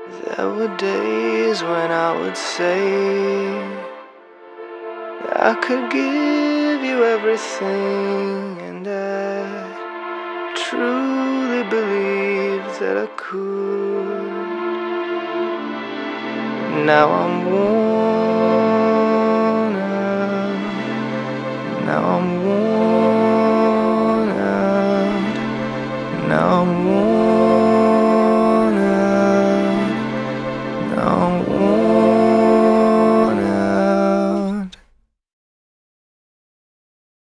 There were days when I would say I could give you everything, and I truly believed that I could. Now I'm worn